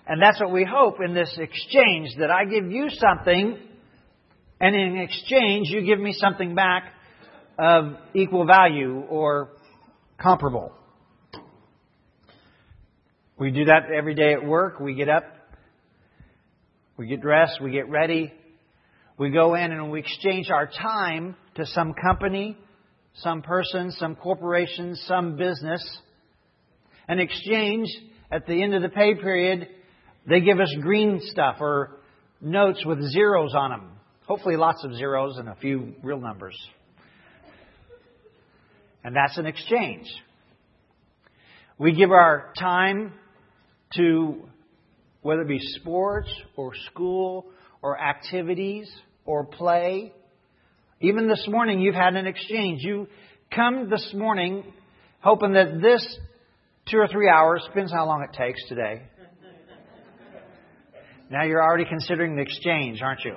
And that's what we hope in this exchange, that I give you something, and in exchange you give me something back of equal value or comparable. We do that every day at work. We get up, we get dressed, we get ready. We go in and we exchange our time to some company, some person, some corporation, some business. In exchange, at the end of the pay period, they give us green stuff or notes with zeros on them. Hopefully lots of zeros and a few real numbers. And that's an exchange. We give our time to, whether it be sports or school or activities or play. Even this morning you've had an exchange. You come this morning hoping that this 2 or 3 hours, depends how long it takes today. Now you're already considering the exchange, aren't you?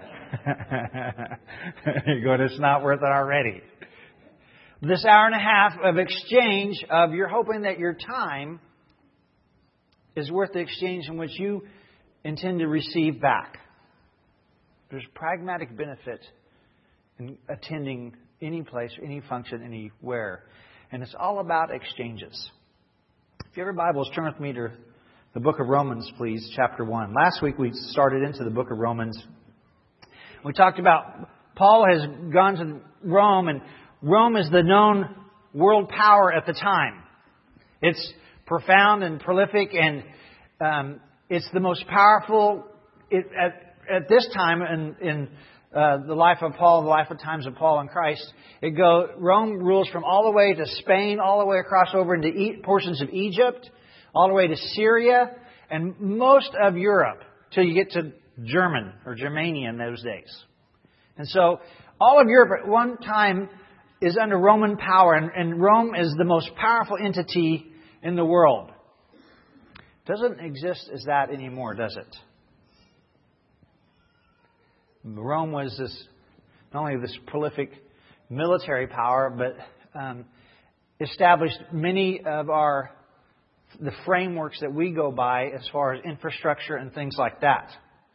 You're going, it's not worth it already. This hour and a half of exchange of you're hoping that your time is worth the exchange in which you intend to receive back. There's pragmatic benefit in attending any place, any function, anywhere. And it's all about exchanges. If you have your Bibles, turn with me to the book of Romans, please, chapter 1. Last week we started into the book of Romans. We talked about Paul has gone to Rome, and Rome is the known world power at the time. It's profound and prolific, and it's the most powerful at this time in the life of Paul, the life of times of Paul and Christ. Rome rules from all the way to Spain, all the way across over into portions of Egypt, all the way to Syria, and most of Europe, till you get to Germania in those days. And so all of Europe at one time is under Roman power, and Rome is the most powerful entity in the world. Doesn't exist as that anymore, does it? Rome was not only this prolific military power, but established many of the frameworks that we go by as far as infrastructure and things like that.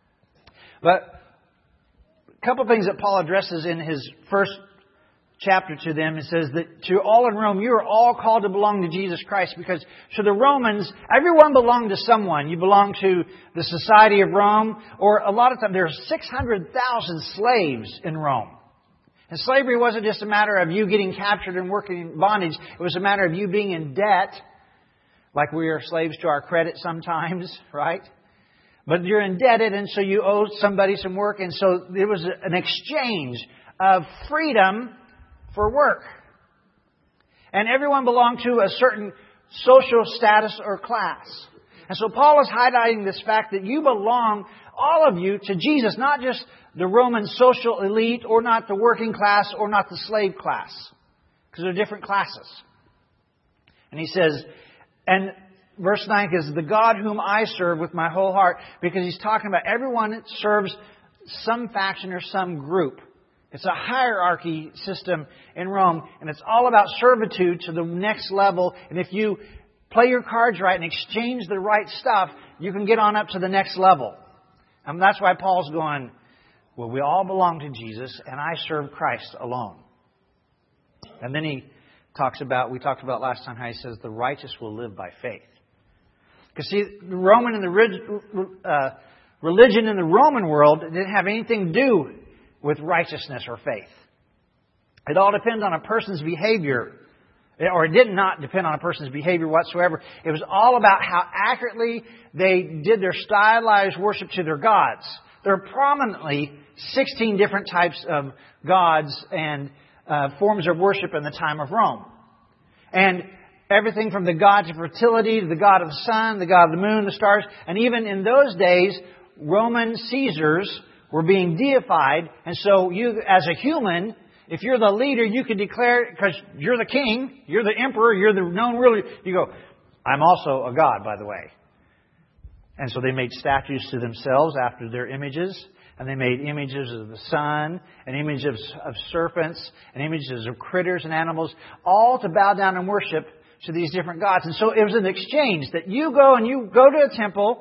But a couple of things that Paul addresses in his first chapter to them. It says that to all in Rome, you are all called to belong to Jesus Christ, because to the Romans, everyone belonged to someone. You belong to the society of Rome, or a lot of times there's 600,000 slaves in Rome. And slavery wasn't just a matter of you getting captured and working in bondage. It was a matter of you being in debt, like we are slaves to our credit sometimes, right? But you're indebted, and so you owe somebody some work, and so there was an exchange of freedom for work. And everyone belonged to a certain social status or class. And so Paul is highlighting this fact that you belong, all of you, to Jesus, not just the Roman social elite, or not the working class, or not the slave class. Because they're different classes. And he says, and verse 9 is, the God whom I serve with my whole heart, because he's talking about everyone that serves some faction or some group. It's a hierarchy system in Rome, and it's all about servitude to the next level. And if you play your cards right and exchange the right stuff, you can get on up to the next level. And that's why Paul's going, well, we all belong to Jesus, and I serve Christ alone. And then we talked about last time how he says the righteous will live by faith. Because see, the Roman and the religion in the Roman world didn't have anything to do with righteousness or faith. It all depends on a person's behavior. Or it did not depend on a person's behavior whatsoever. It was all about how accurately they did their stylized worship to their gods. There are prominently 16 different types of gods and forms of worship in the time of Rome. And everything from the gods of fertility to the god of the sun, the god of the moon, the stars. And even in those days, Roman Caesars were being deified. And so you, as a human, if you're the leader, you can declare, because you're the king, you're the emperor, you're the known ruler, you go, I'm also a god, by the way. And so they made statues to themselves after their images. And they made images of the sun, and images of serpents, and images of critters and animals, all to bow down and worship to these different gods. And so it was an exchange that you go to a temple,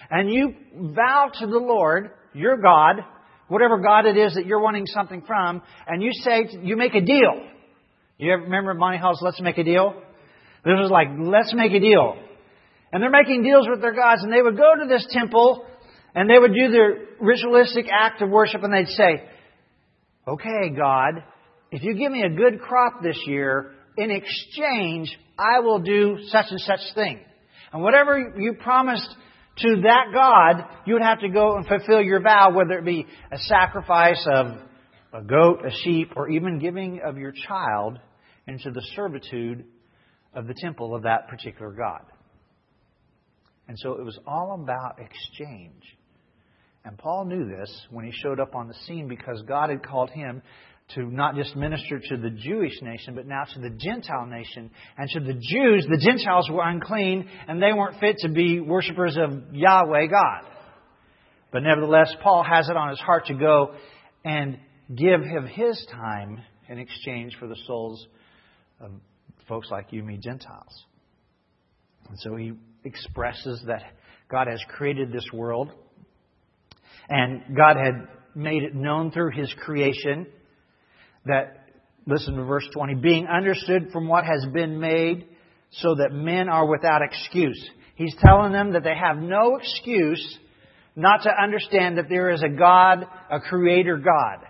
and you vow to the Lord, your God, whatever God it is that you're wanting something from, and you say, you make a deal. You ever remember Monty Hall's Let's Make a Deal? This was like, let's make a deal. And they're making deals with their gods, and they would go to this temple, and they would do their ritualistic act of worship, and they'd say, okay, God, if you give me a good crop this year, in exchange, I will do such and such thing. And whatever you promised to that God, you would have to go and fulfill your vow, whether it be a sacrifice of a goat, a sheep, or even giving of your child into the servitude of the temple of that particular God. And so it was all about exchange. And Paul knew this when he showed up on the scene, because God had called him to not just minister to the Jewish nation, but now to the Gentile nation. And to the Jews, the Gentiles were unclean, and they weren't fit to be worshipers of Yahweh God. But nevertheless, Paul has it on his heart to go and give him his time in exchange for the souls of folks like you, me, Gentiles. And so he expresses that God has created this world, and God had made it known through His creation that, listen to verse 20, being understood from what has been made, so that men are without excuse. He's telling them that they have no excuse not to understand that there is a God, a Creator God.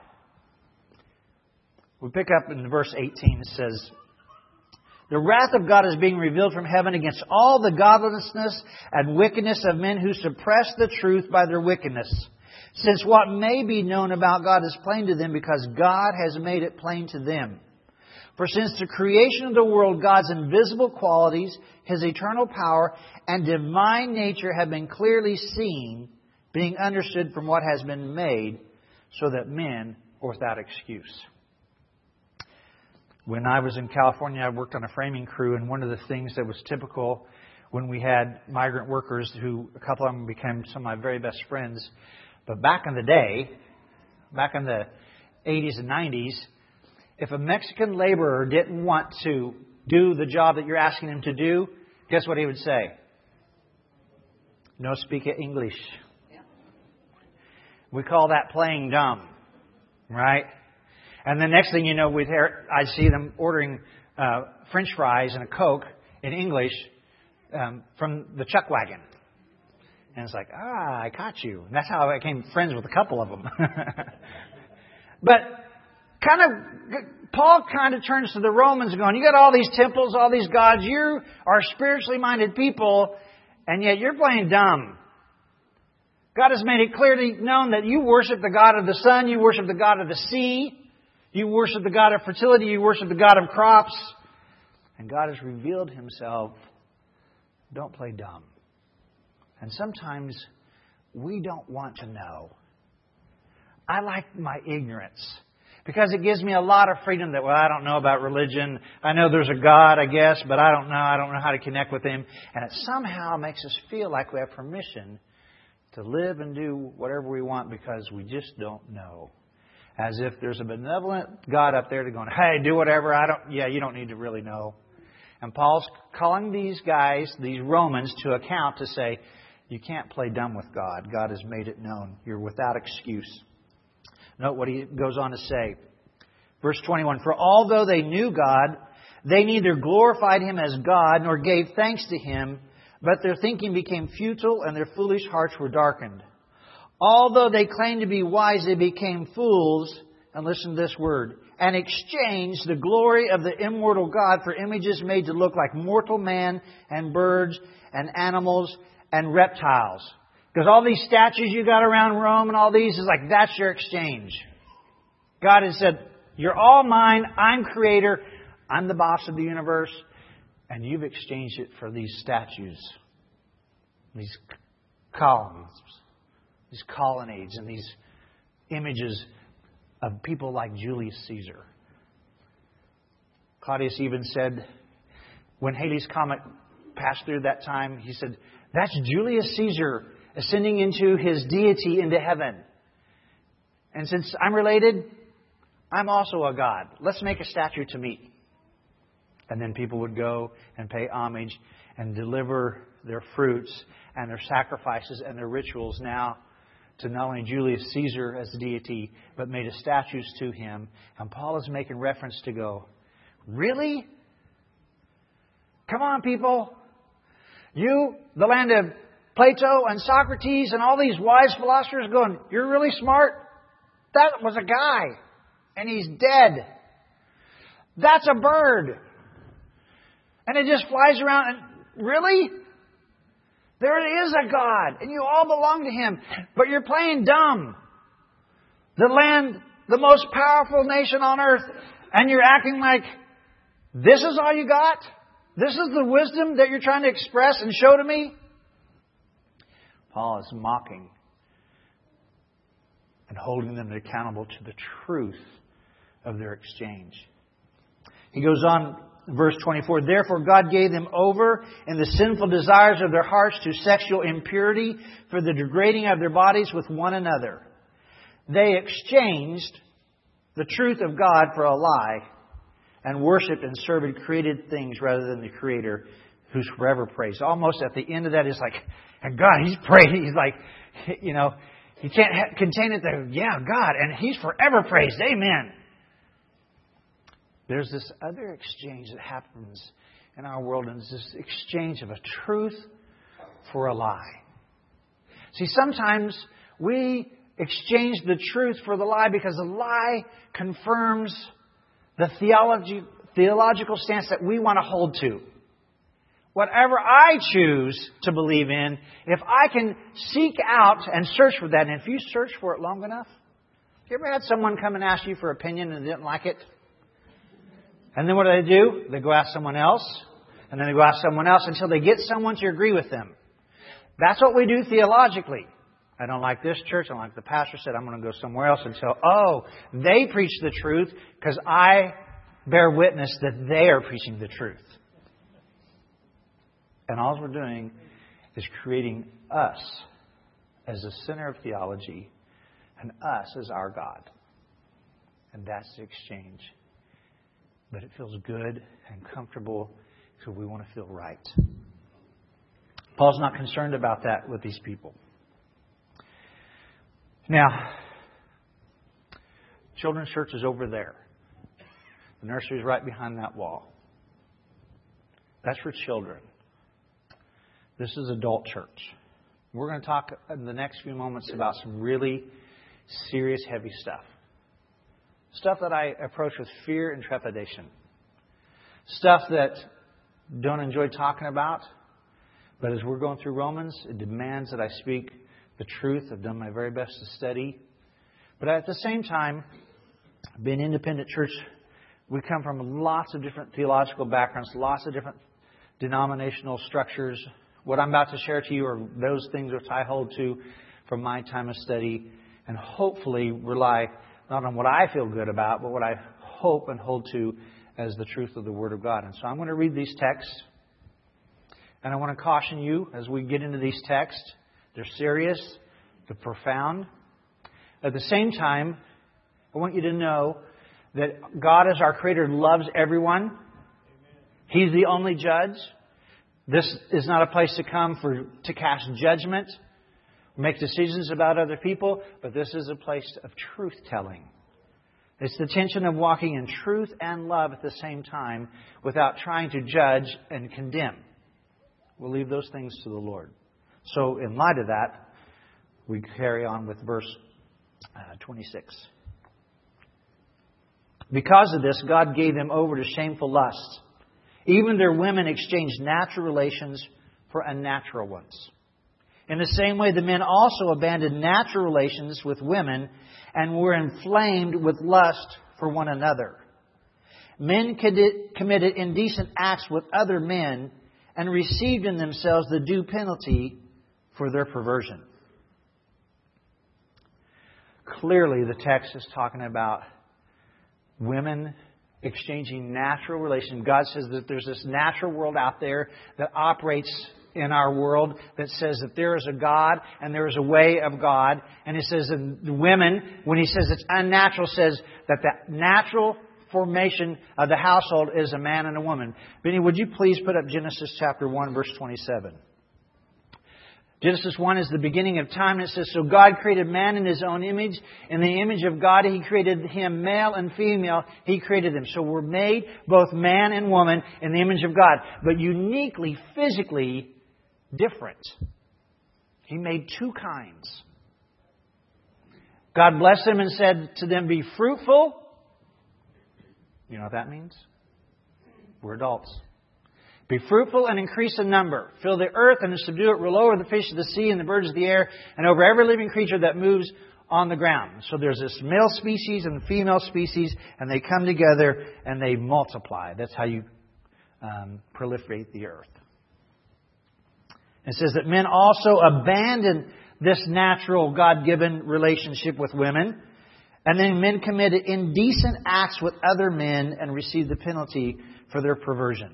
We pick up in verse 18, it says, the wrath of God is being revealed from heaven against all the godlessness and wickedness of men who suppress the truth by their wickedness. Since what may be known about God is plain to them, because God has made it plain to them. For since the creation of the world, God's invisible qualities, His eternal power, and divine nature have been clearly seen, being understood from what has been made, so that men are without excuse. When I was in California, I worked on a framing crew, and one of the things that was typical when we had migrant workers, who a couple of them became some of my very best friends. But back in the day, back in the 80s and 90s, if a Mexican laborer didn't want to do the job that you're asking him to do, guess what he would say? No speak English. We call that playing dumb, right? And the next thing you know, I'd see them ordering French fries and a Coke in English from the chuck wagon. And it's like, I caught you. And that's how I became friends with a couple of them. But Paul kind of turns to the Romans going, you got all these temples, all these gods. You are spiritually minded people, and yet you're playing dumb. God has made it clearly known that you worship the God of the sun, you worship the God of the sea, you worship the God of fertility, you worship the God of crops. And God has revealed Himself. Don't play dumb. And sometimes we don't want to know. I like my ignorance, because it gives me a lot of freedom that, I don't know about religion. I know there's a God, I guess, but I don't know how to connect with Him. And it somehow makes us feel like we have permission to live and do whatever we want because we just don't know. As if there's a benevolent God up there to going, hey, do whatever. You don't need to really know. And Paul's calling these guys, these Romans, to account to say, you can't play dumb with God. God has made it known. You're without excuse. Note what he goes on to say. Verse 21, for although they knew God, they neither glorified Him as God nor gave thanks to Him, but their thinking became futile and their foolish hearts were darkened. Although they claimed to be wise, they became fools, and listen to this word, and exchanged the glory of the immortal God for images made to look like mortal man and birds and animals and reptiles. Because all these statues you got around Rome and all these is like, that's your exchange. God has said, you're all mine, I'm Creator, I'm the boss of the universe, and you've exchanged it for these statues, these columns, these colonnades, and these images of people like Julius Caesar. Claudius even said, when Halley's Comet passed through that time, he said, that's Julius Caesar ascending into his deity into heaven. And since I'm related, I'm also a god. Let's make a statue to me. And then people would go and pay homage and deliver their fruits and their sacrifices and their rituals now to not only Julius Caesar as deity, but made a statues to him. And Paul is making reference to go, really? Come on, people. You, the land of Plato and Socrates and all these wise philosophers going, you're really smart? That was a guy. And he's dead. That's a bird. And it just flies around. And really? There is a God. And you all belong to Him. But you're playing dumb. The land, the most powerful nation on earth. And you're acting like this is all you got? This is the wisdom that you're trying to express and show to me? Paul is mocking and holding them accountable to the truth of their exchange. He goes on, verse 24, therefore God gave them over in the sinful desires of their hearts to sexual impurity for the degrading of their bodies with one another. They exchanged the truth of God for a lie and worshipped and served created things rather than the Creator who's forever praised. Almost at the end of that is like, God, He's praised. He's like, you know, you can't contain it there. Yeah, God, and He's forever praised. Amen. There's this other exchange that happens in our world, and it's this exchange of a truth for a lie. See, sometimes we exchange the truth for the lie because the lie confirms the theological stance that we want to hold to. Whatever I choose to believe in, if I can seek out and search for that, and if you search for it long enough, you ever had someone come and ask you for opinion and didn't like it? And then what do? They go ask someone else, and then they go ask someone else until they get someone to agree with them. That's what we do theologically. I don't like this church. I don't like the pastor said. I'm going to go somewhere else until, they preach the truth because I bear witness that they are preaching the truth. And all we're doing is creating us as the center of theology and us as our God. And that's the exchange. But it feels good and comfortable because we want to feel right. Paul's not concerned about that with these people. Now, children's church is over there. The nursery is right behind that wall. That's for children. This is adult church. We're going to talk in the next few moments about some really serious, heavy stuff. Stuff that I approach with fear and trepidation. Stuff that don't enjoy talking about. But as we're going through Romans, it demands that I speak the truth. I've done my very best to study. But at the same time, being an independent church, we come from lots of different theological backgrounds, lots of different denominational structures. What I'm about to share to you are those things which I hold to from my time of study and hopefully rely not on what I feel good about, but what I hope and hold to as the truth of the Word of God. And so I'm going to read these texts. And I want to caution you as we get into these texts. They're serious. They're profound. At the same time, I want you to know that God as our Creator loves everyone. He's the only judge. This is not a place to come to cast judgment, make decisions about other people, but this is a place of truth-telling. It's the tension of walking in truth and love at the same time without trying to judge and condemn. We'll leave those things to the Lord. So in light of that, we carry on with verse 26. Because of this, God gave them over to shameful lusts. Even their women exchanged natural relations for unnatural ones. In the same way, the men also abandoned natural relations with women and were inflamed with lust for one another. Men committed indecent acts with other men and received in themselves the due penalty for their perversion. Clearly, the text is talking about women exchanging natural relations. God says that there's this natural world out there that operates in our world that says that there is a God and there is a way of God. And He says that the women, when He says it's unnatural, says that the natural formation of the household is a man and a woman. Benny, would you please put up Genesis chapter 1, verse 27? Genesis 1 is the beginning of time. And it says, "So God created man in His own image. In the image of God He created him, male and female. He created them." So we're made, both man and woman, in the image of God. But uniquely, physically different. He made two kinds. God blessed them and said to them, "Be fruitful." You know what that means? We're adults. "Be fruitful and increase in number. Fill the earth and subdue it. Rule over the fish of the sea and the birds of the air and over every living creature that moves on the ground." So there's this male species and the female species, and they come together and they multiply. That's how you proliferate the earth. It says that men also abandoned this natural God-given relationship with women. And then men committed indecent acts with other men and received the penalty for their perversion.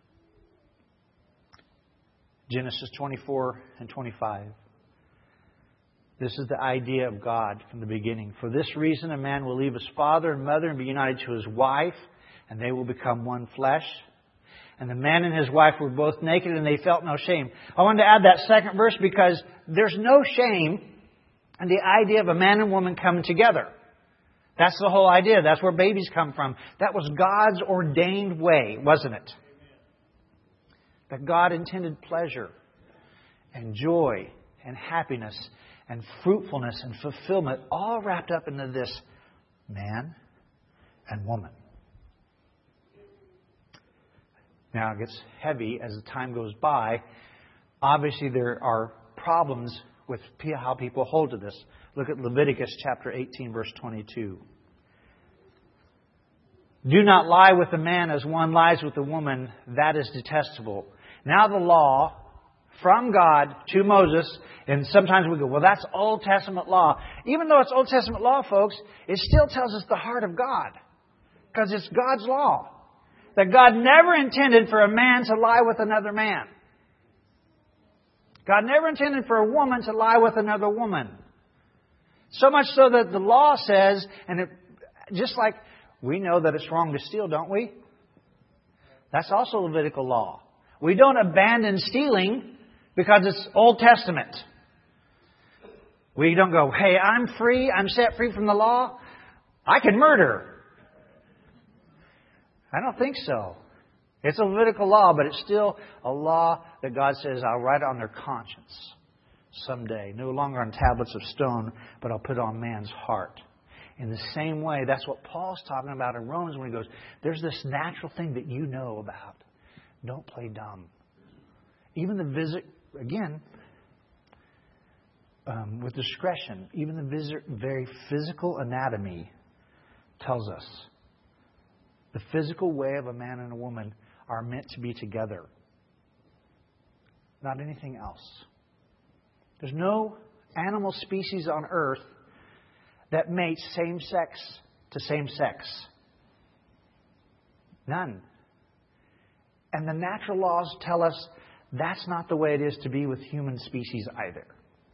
Genesis 24 and 25. This is the idea of God from the beginning. "For this reason a man will leave his father and mother and be united to his wife, and they will become one flesh. And the man and his wife were both naked, and they felt no shame." I wanted to add that second verse because there's no shame in the idea of a man and woman coming together. That's the whole idea. That's where babies come from. That was God's ordained way, wasn't it? That God intended pleasure and joy and happiness and fruitfulness and fulfillment all wrapped up into this man and woman. Now it gets heavy as the time goes by. Obviously there are problems with how people hold to this. Look at Leviticus chapter 18, verse 22. "Do not lie with a man as one lies with a woman. That is detestable." Now the law from God to Moses, and sometimes we go, well, that's Old Testament law. Even though it's Old Testament law, folks, it still tells us the heart of God. Because it's God's law. That God never intended for a man to lie with another man. God never intended for a woman to lie with another woman. So much so that the law says, and just like we know that it's wrong to steal, don't we? That's also Levitical law. We don't abandon stealing because it's Old Testament. We don't go, hey, I'm free, I'm set free from the law, I can murder. I don't think so. It's a Levitical law, but it's still a law that God says, I'll write it on their conscience someday. No longer on tablets of stone, but I'll put it on man's heart. In the same way, that's what Paul's talking about in Romans when he goes, there's this natural thing that you know about. Don't play dumb. Even with discretion, even the very physical anatomy tells us the physical way of a man and a woman are meant to be together. Not anything else. There's no animal species on earth that mates same sex to same sex. None. And the natural laws tell us that's not the way it is to be with human species either.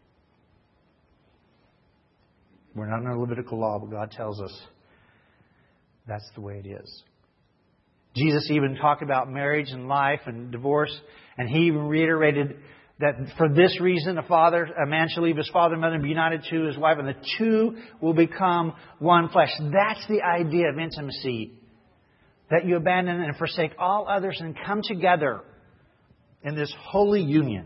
We're not under Levitical law, but God tells us that's the way it is. Jesus even talked about marriage and life and divorce, and He even reiterated that for this reason a man shall leave his father and mother and be united to his wife, and the two will become one flesh. That's the idea of intimacy. That you abandon and forsake all others and come together in this holy union.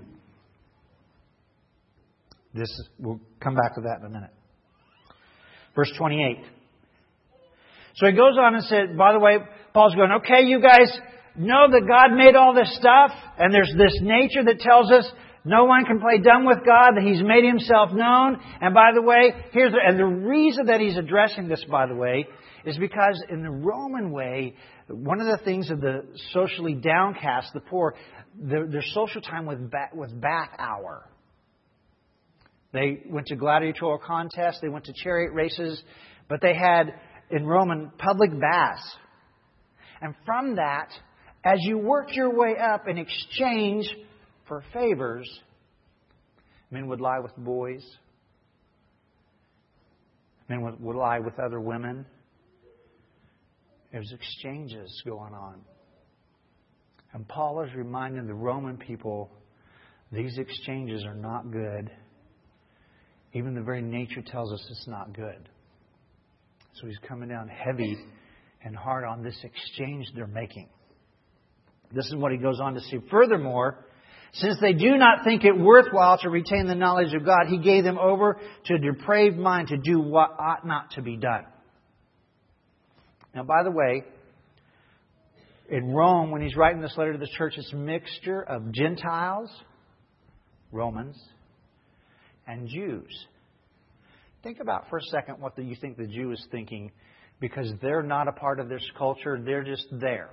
We'll come back to that in a minute. Verse 28. So he goes on and said, by the way, Paul's going, okay, you guys know that God made all this stuff, and there's this nature that tells us no one can play dumb with God, that He's made Himself known. And by the way, the reason that he's addressing this, by the way, is because in the Roman way, one of the things of the socially downcast, the poor, their social time was bath hour. They went to gladiatorial contests, they went to chariot races, but they had, in Roman, public baths. And from that, as you worked your way up in exchange for favors, men would lie with boys. Men would lie with other women. There's exchanges going on. And Paul is reminding the Roman people, these exchanges are not good. Even the very nature tells us it's not good. So he's coming down heavy and hard on this exchange they're making. This is what he goes on to say. Furthermore, since they do not think it worthwhile to retain the knowledge of God, he gave them over to a depraved mind to do what ought not to be done. Now, by the way, in Rome, when he's writing this letter to the church, it's a mixture of Gentiles, Romans, and Jews. Think about for a second what you think the Jew is thinking, because they're not a part of this culture. They're just there.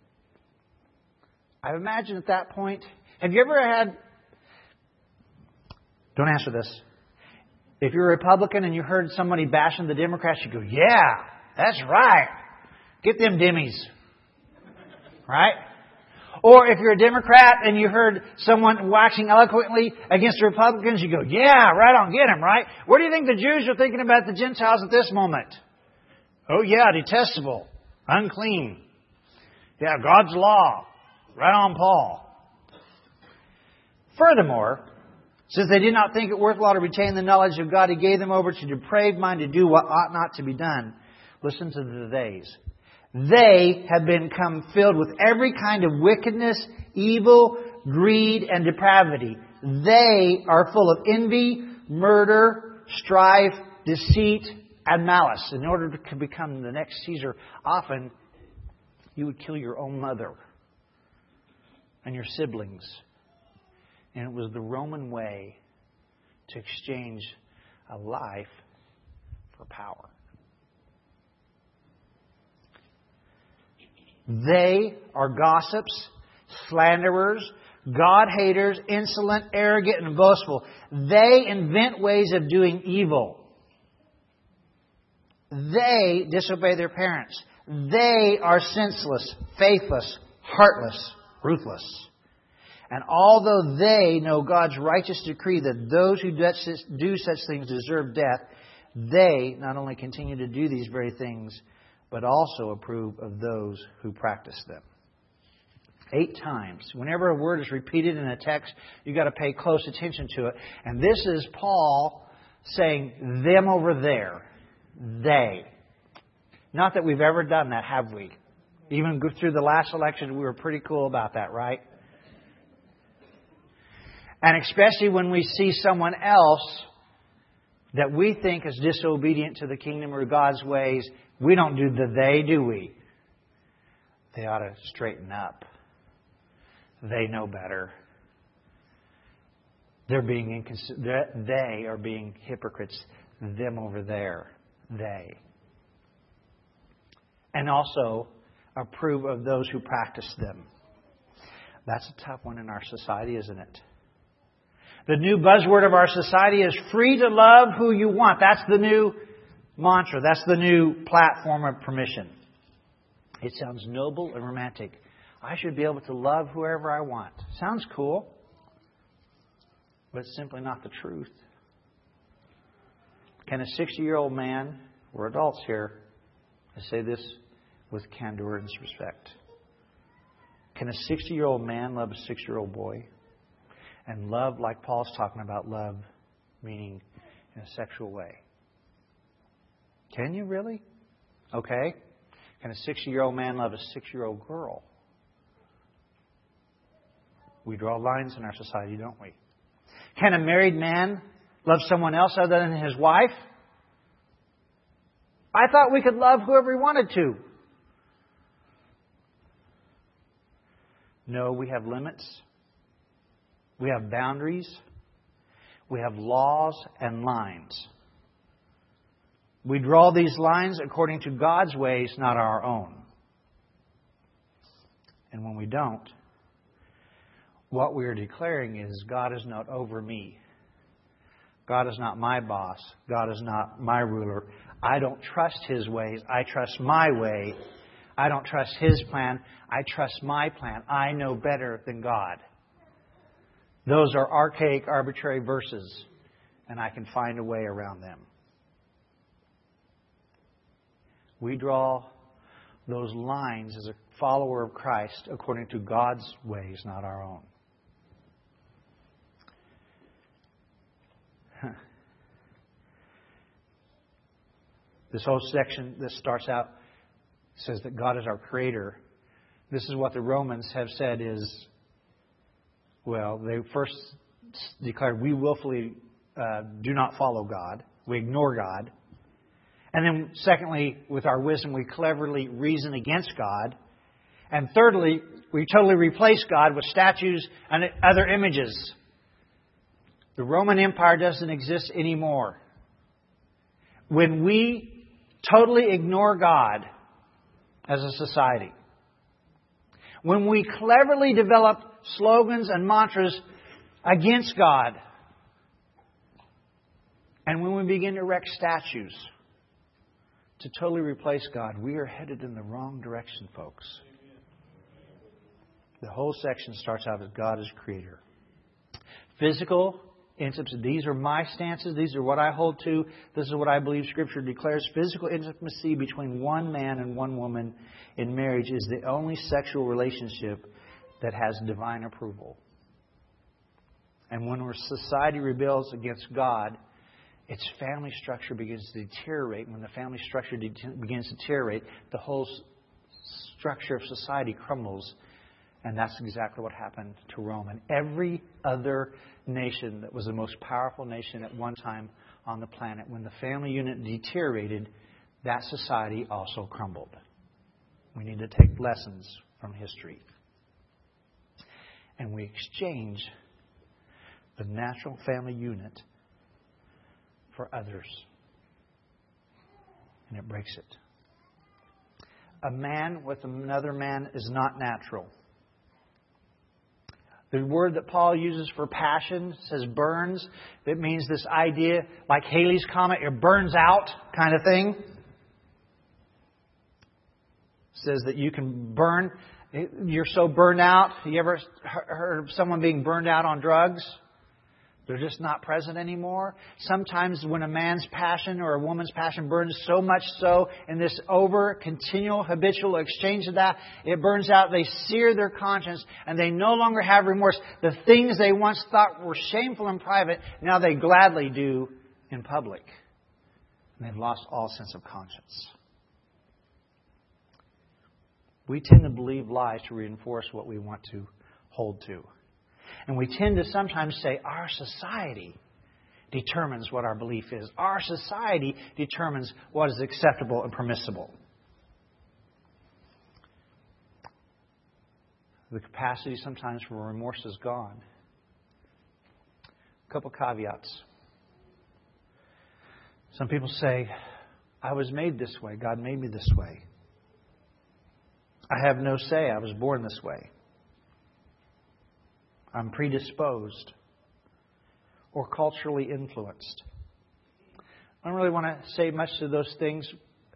I imagine at that point, have you ever had... Don't answer this. If you're a Republican and you heard somebody bashing the Democrats, you go, yeah, that's right. Get them Demis. Right? Or if you're a Democrat and you heard someone waxing eloquently against the Republicans, you go, yeah, right on, get him, right? What do you think the Jews are thinking about the Gentiles at this moment? Oh yeah, detestable, unclean. Yeah, God's law. Right on, Paul. Furthermore, since they did not think it worthwhile to retain the knowledge of God, he gave them over to depraved mind to do what ought not to be done. Listen to the theys. They have become filled with every kind of wickedness, evil, greed, and depravity. They are full of envy, murder, strife, deceit, and malice. In order to become the next Caesar, often you would kill your own mother and your siblings. And it was the Roman way to exchange a life for power. They are gossips, slanderers, God-haters, insolent, arrogant, and boastful. They invent ways of doing evil. They disobey their parents. They are senseless, faithless, heartless, ruthless. And although they know God's righteous decree that those who do such things deserve death, they not only continue to do these very things, but also approve of those who practice them. 8 times. Whenever a word is repeated in a text, you've got to pay close attention to it. And this is Paul saying, them over there. They. Not that we've ever done that, have we? Even through the last election, we were pretty cool about that, right? And especially when we see someone else that we think is disobedient to the kingdom or God's ways, we don't do the they, do we? They ought to straighten up. They know better. They are being hypocrites. Them over there. They. And also approve of those who practice them. That's a tough one in our society, isn't it? The new buzzword of our society is free to love who you want. That's the new mantra. That's the new platform of permission. It sounds noble and romantic. I should be able to love whoever I want. Sounds cool. But it's simply not the truth. Can a 60-year-old man, we're adults here, I say this with candor and respect. Can a 60-year-old man love a 6-year-old boy? And love, like Paul's talking about love, meaning in a sexual way. Can you really? Okay. Can a 60-year-old man love a 6-year-old girl? We draw lines in our society, don't we? Can a married man love someone else other than his wife? I thought we could love whoever we wanted to. No, we have limits. We have boundaries. We have laws and lines. We draw these lines according to God's ways, not our own. And when we don't, what we are declaring is God is not over me. God is not my boss. God is not my ruler. I don't trust His ways. I trust my way. I don't trust His plan. I trust my plan. I know better than God. Those are archaic, arbitrary verses, and I can find a way around them. We draw those lines as a follower of Christ according to God's ways, not our own. This whole section that starts out says that God is our Creator. This is what the Romans have said is, well, they first declared we willfully do not follow God. We ignore God. And then secondly, with our wisdom, we cleverly reason against God. And thirdly, we totally replace God with statues and other images. The Roman Empire doesn't exist anymore. When we totally ignore God as a society, when we cleverly develop slogans and mantras against God, and when we begin to erect statues to totally replace God, we are headed in the wrong direction, folks. The whole section starts out as God is Creator. Physical intimacy. These are my stances. These are what I hold to. This is what I believe Scripture declares. Physical intimacy between one man and one woman in marriage is the only sexual relationship that has divine approval. And when our society rebels against God, its family structure begins to deteriorate. When the family structure begins to deteriorate, the whole structure of society crumbles. And that's exactly what happened to Rome and every other nation that was the most powerful nation at one time on the planet. When the family unit deteriorated, that society also crumbled. We need to take lessons from history. And we exchange the natural family unit for others. And it breaks it. A man with another man is not natural. The word that Paul uses for passion says burns. It means this idea, like Halley's Comet, it burns out kind of thing. It says that you can burn. You're so burned out. You ever heard of someone being burned out on drugs? They're just not present anymore. Sometimes when a man's passion or a woman's passion burns so much so in this continual, habitual exchange of that, it burns out. They sear their conscience and they no longer have remorse. The things they once thought were shameful in private, now they gladly do in public. And they've lost all sense of conscience. We tend to believe lies to reinforce what we want to hold to. And we tend to sometimes say, our society determines what our belief is. Our society determines what is acceptable and permissible. The capacity sometimes for remorse is gone. A couple caveats. Some people say, I was made this way. God made me this way. I have no say. I was born this way. I'm predisposed or culturally influenced. I don't really want to say much to those things.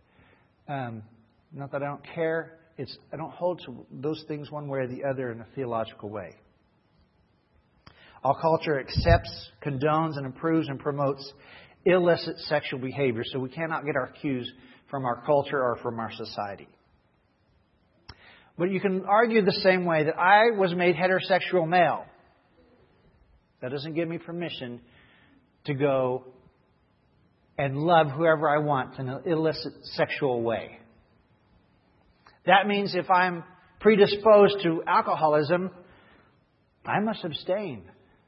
Not that I don't care. I don't hold to those things one way or the other in a theological way. All culture accepts, condones, and approves and promotes illicit sexual behavior. So we cannot get our cues from our culture or from our society. But you can argue the same way that I was made heterosexual male. That doesn't give me permission to go and love whoever I want in an illicit sexual way. That means if I'm predisposed to alcoholism, I must abstain.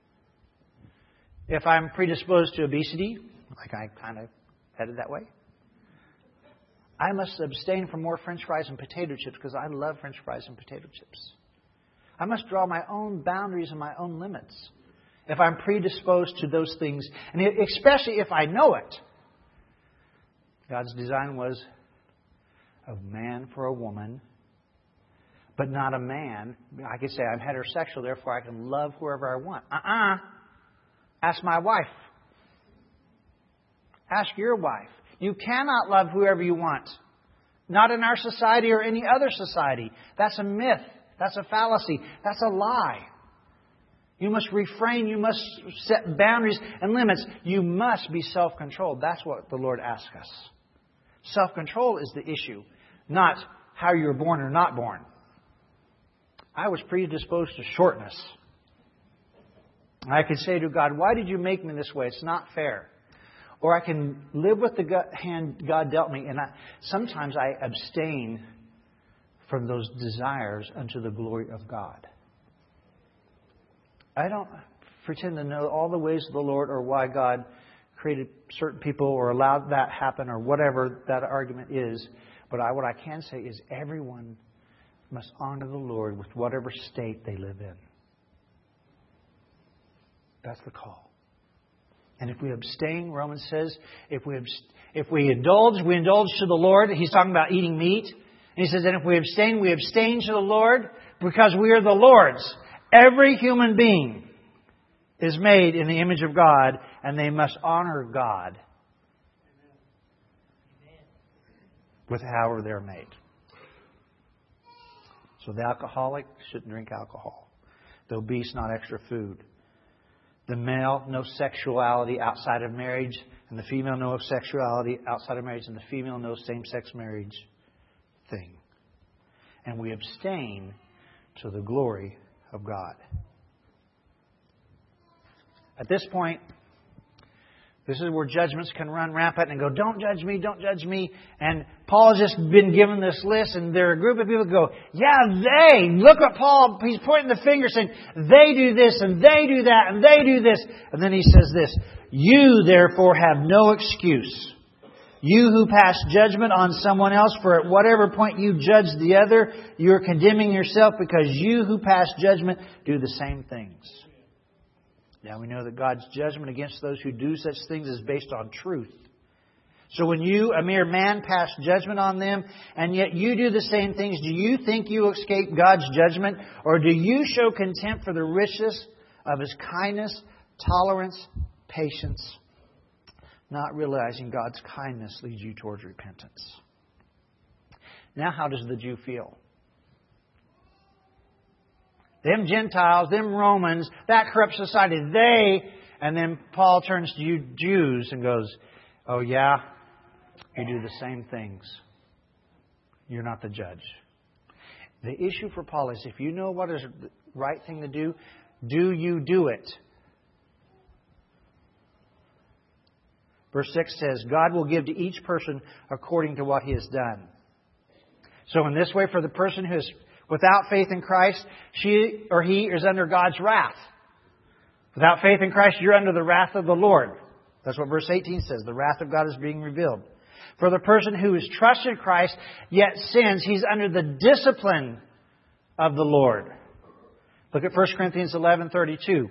If I'm predisposed to obesity, like I kind of headed that way, I must abstain from more French fries and potato chips because I love French fries and potato chips. I must draw my own boundaries and my own limits if I'm predisposed to those things, and especially if I know it. God's design was a man for a woman, but not a man. I could say I'm heterosexual, therefore I can love whoever I want. Ask my wife. Ask your wife. You cannot love whoever you want. Not in our society or any other society. That's a myth. That's a fallacy. That's a lie. You must refrain. You must set boundaries and limits. You must be self-controlled. That's what the Lord asks us. Self-control is the issue, not how you were born or not born. I was predisposed to shortness. I could say to God, why did you make me this way? It's not fair. Or I can live with the hand God dealt me, and sometimes I abstain from those desires unto the glory of God. I don't pretend to know all the ways of the Lord or why God created certain people or allowed that happen or whatever that argument is. But what I can say is everyone must honor the Lord with whatever state they live in. That's the call. And if we abstain, Romans says, if we indulge to the Lord. He's talking about eating meat. And he says, and if we abstain to the Lord because we are the Lord's. Every human being is made in the image of God, and they must honor God with however they're made. So the alcoholic shouldn't drink alcohol. The obese, not extra food. The male, no sexuality outside of marriage. And the female, no sexuality outside of marriage. And the female, no same-sex marriage thing. And we abstain to the glory of God. At this point, this is where judgments can run rampant and go, don't judge me, don't judge me. And Paul has just been given this list, and there are a group of people who go, yeah, they. Look at Paul. He's pointing the finger saying, they do this, and they do that, and they do this. And then he says this, you therefore have no excuse. You who pass judgment on someone else, for at whatever point you judge the other, you are condemning yourself, because you who pass judgment do the same things. Now we know that God's judgment against those who do such things is based on truth. So when you, a mere man, pass judgment on them, and yet you do the same things, do you think you will escape God's judgment? Or do you show contempt for the riches of His kindness, tolerance, patience, not realizing God's kindness leads you towards repentance? Now how does the Jew feel? Them Gentiles, them Romans, that corrupt society, and then Paul turns to you Jews and goes, oh yeah, you do the same things. You're not the judge. The issue for Paul is if you know what is the right thing to do you do it? Verse 6 says, God will give to each person according to what he has done. So in this way, for the person who is without faith in Christ, she or he is under God's wrath. Without faith in Christ, you're under the wrath of the Lord. That's what verse 18 says. The wrath of God is being revealed. For the person who has trusted Christ, yet sins, he's under the discipline of the Lord. Look at 1 Corinthians 11:32.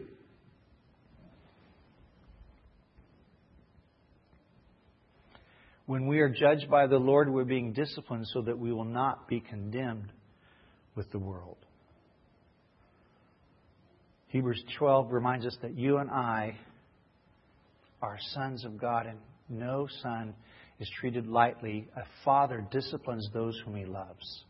When we are judged by the Lord, we're being disciplined so that we will not be condemned with the world. Hebrews 12 reminds us that you and I are sons of God, and no son is treated lightly. A father disciplines those whom he loves.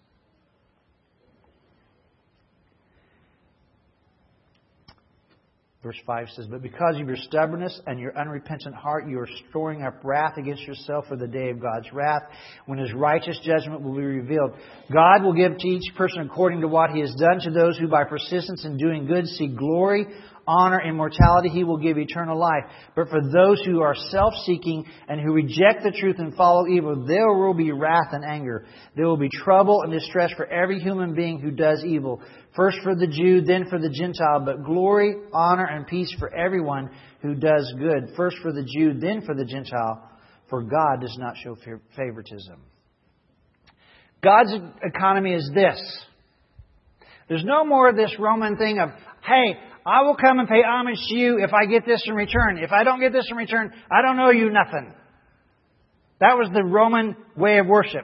Verse 5 says, but because of your stubbornness and your unrepentant heart, you are storing up wrath against yourself for the day of God's wrath, when His righteous judgment will be revealed. God will give to each person according to what he has done. To those who by persistence in doing good seek glory, honor, immortality, He will give eternal life. But for those who are self-seeking and who reject the truth and follow evil, there will be wrath and anger. There will be trouble and distress for every human being who does evil. First for the Jew, then for the Gentile, but glory, honor, and peace for everyone who does good. First for the Jew, then for the Gentile, for God does not show favoritism. God's economy is this. There's no more of this Roman thing of, hey, I will come and pay homage to you if I get this in return. If I don't get this in return, I don't owe you nothing. That was the Roman way of worship.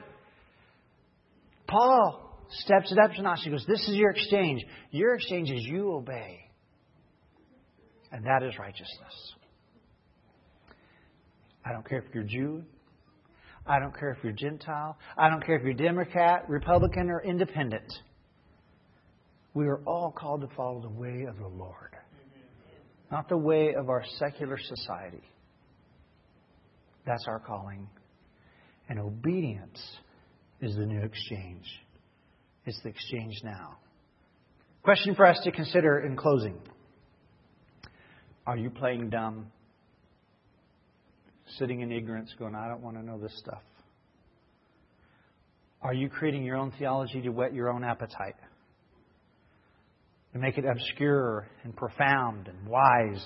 Paul steps it up to notch. He goes, this is your exchange. Your exchange is you obey. And that is righteousness. I don't care if you're Jew. I don't care if you're Gentile. I don't care if you're Democrat, Republican, or Independent. We are all called to follow the way of the Lord. Not the way of our secular society. That's our calling. And obedience is the new exchange. It's the exchange now. Question for us to consider in closing. Are you playing dumb? Sitting in ignorance going, I don't want to know this stuff. Are you creating your own theology to whet your own appetite? To make it obscure and profound and wise?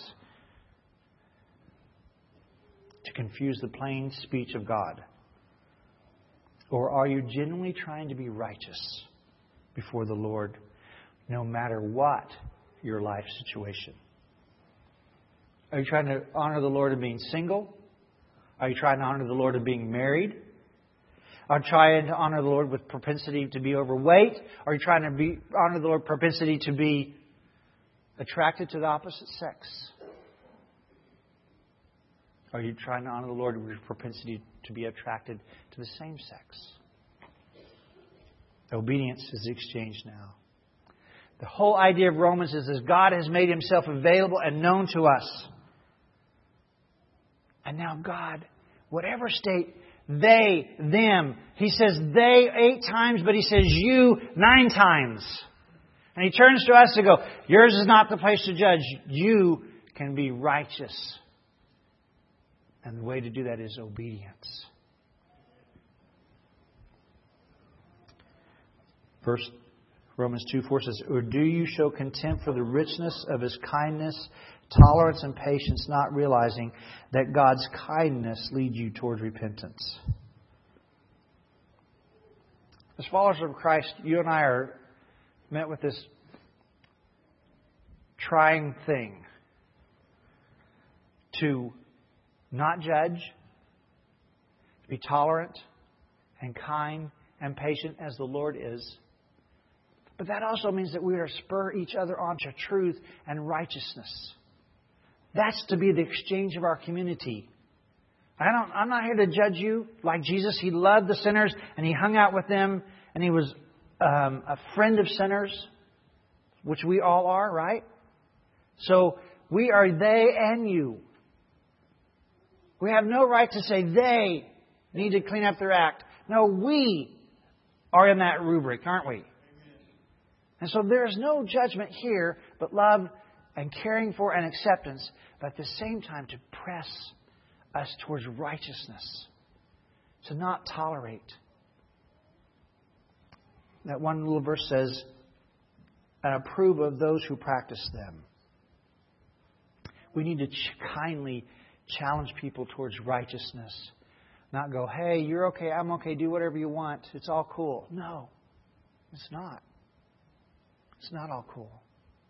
To confuse the plain speech of God? Or are you genuinely trying to be righteous before the Lord, no matter what your life situation? Are you trying to honor the Lord in being single? Are you trying to honor the Lord in being married? Are you trying to honor the Lord with propensity to be overweight? Are you trying to honor the Lord propensity to be attracted to the opposite sex? Are you trying to honor the Lord with propensity to be attracted to the same sex? Obedience is exchanged now. The whole idea of Romans is that God has made Himself available and known to us. And now God, whatever state, they, them. He says they 8 times, but He says you 9 times. And He turns to us to go, yours is not the place to judge. You can be righteous. And the way to do that is obedience. First, Romans 2:4 says, or do you show contempt for the richness of His kindness, tolerance, and patience, not realizing that God's kindness leads you towards repentance? As followers of Christ, you and I are met with this trying thing to not judge, to be tolerant and kind and patient as the Lord is. But that also means that we are to spur each other on to truth and righteousness. That's to be the exchange of our community. I'm not here to judge you. Like Jesus, He loved the sinners and He hung out with them and He was a friend of sinners, which we all are, right? So we are they and you. We have no right to say they need to clean up their act. No, we are in that rubric, aren't we? And so there is no judgment here, but love and caring for and acceptance, but at the same time to press us towards righteousness, to not tolerate. That one little verse says, and approve of those who practice them. We need to kindly challenge people towards righteousness. Not go, hey, you're okay, I'm okay, do whatever you want, it's all cool. No, it's not. It's not all cool.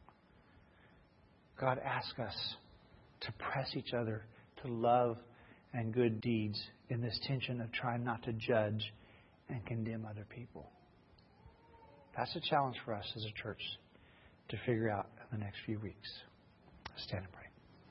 God asks us to press each other to love and good deeds in this tension of trying not to judge and condemn other people. That's a challenge for us as a church to figure out in the next few weeks. Let's stand and pray.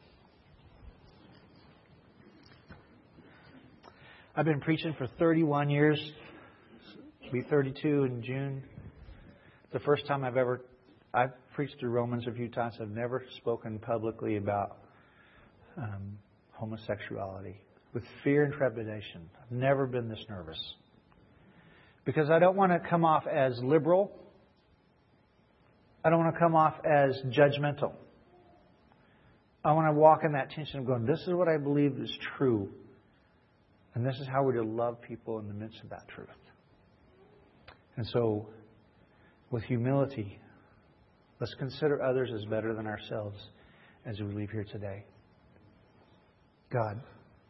I've been preaching for 31 years. It'll be 32 in June. The first time I've preached through Romans a few times. I've never spoken publicly about homosexuality with fear and trepidation. I've never been this nervous. Because I don't want to come off as liberal. I don't want to come off as judgmental. I want to walk in that tension of going, this is what I believe is true. And this is how we're to love people in the midst of that truth. And so, with humility, let's consider others as better than ourselves as we leave here today. God,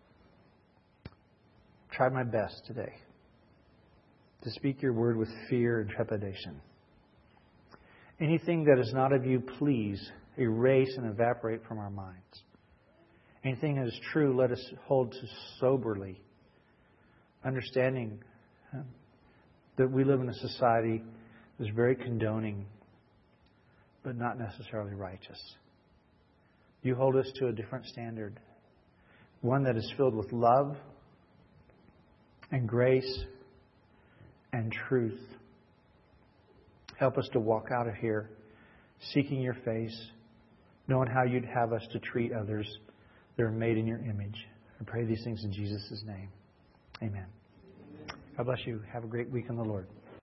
try my best today to speak your word with fear and trepidation. Anything that is not of you, please erase and evaporate from our minds. Anything that is true, let us hold to soberly, understanding that we live in a society that's very condoning, but not necessarily righteous. You hold us to a different standard, one that is filled with love and grace and truth. Help us to walk out of here seeking your face, knowing how you'd have us to treat others that are made in your image. I pray these things in Jesus' name. Amen. God bless you. Have a great week in the Lord.